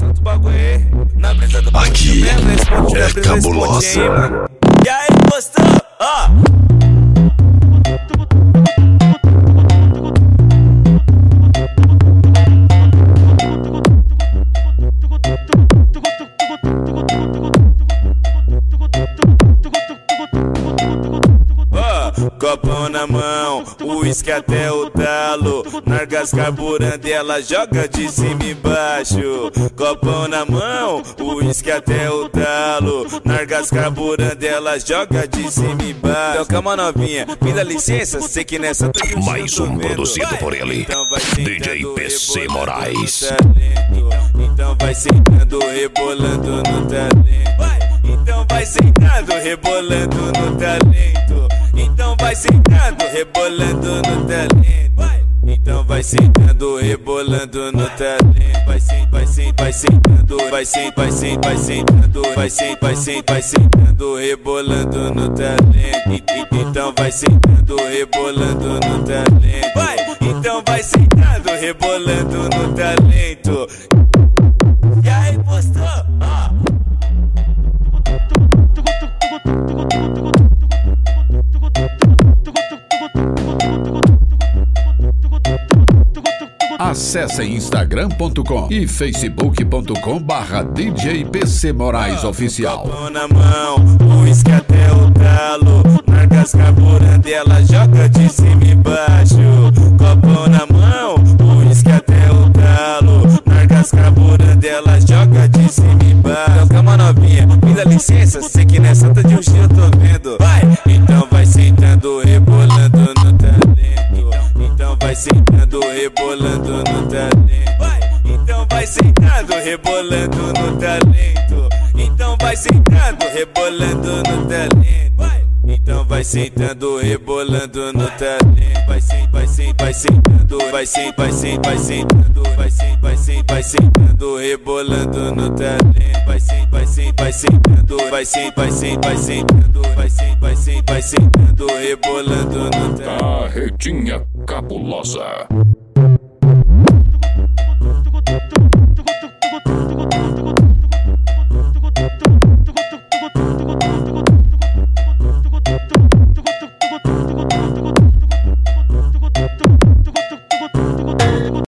solta o bagulho aí. Na brisa do aqui mesmo, nesse ponto, é cabulosa. E aí, gostou? Ó. Copão na mão, uísque até o talo. Nargas carburando e ela joga de cima e baixo. Copão na mão, uísque até o talo. Nargas carburando e ela joga de cima e baixo. Então calma novinha, me dá licença, sei que nessa mais um produzido por ele, então DJ PC Moraes. Então vai sentando, rebolando no talento. Então vai sentando, rebolando no talento. Então vai sentando, rebolando no talento. Então vai sentando, rebolando no talento. Vai sentando, vai sentando, vai sentando, vai sentando, rebolando no talento. Então vai sentando, rebolando no talento. Então vai sentando, rebolando no talento. E aí, postou? Acesse instagram.com e facebook.com/DJ PC Moraes Oficial. Copão na mão, uísque até o talo. Nargas carburando e ela joga de cima e baixo. Copão na mão, uísque até o talo. Nargas carburando e ela joga de cima e baixo. Então calma novinha, me dá licença, sei que nessa tá de um eu tô vendo. Vai! Então vai sentando, rebolando no talento. Então vai sentando, rebolando no talento. Então vai sentando, rebolando no talento. Então vai sentando, rebolando no talento. Então vai sentando, rebolando no talento. Vai sentando, vai sentando, vai sentando, vai sentando, rebolando no talento. Vai sentando, vai sentando, rebolando no talento. Carretinha cabulosa.